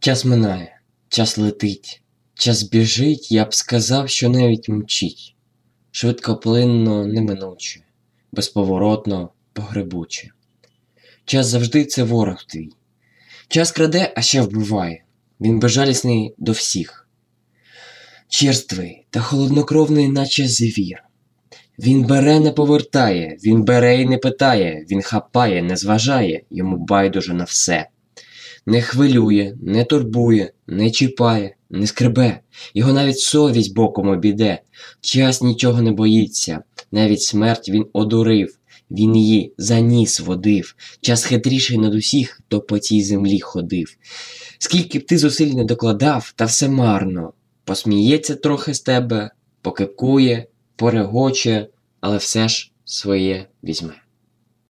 Час минає, час летить, час біжить, я б сказав, що навіть мчить. Швидкоплинно, неминуче, безповоротно, погребуче. Час завжди це ворог твій. Час краде, а ще вбиває. Він безжалісний до всіх. Черствий та холоднокровний, наче звір. Він бере, не повертає, він бере і не питає, він хапає, не зважає, йому байдуже на все. Не хвилює, не турбує, не чіпає, не скребе, його навіть совість боком обіде. Час нічого не боїться, навіть смерть він одурив, він її за ніс водив. Час хитріший над усіх, хто по цій землі ходив. Скільки б ти зусиль не докладав, та все марно. Посміється трохи з тебе, покипкує, порегоче, але все ж своє візьме.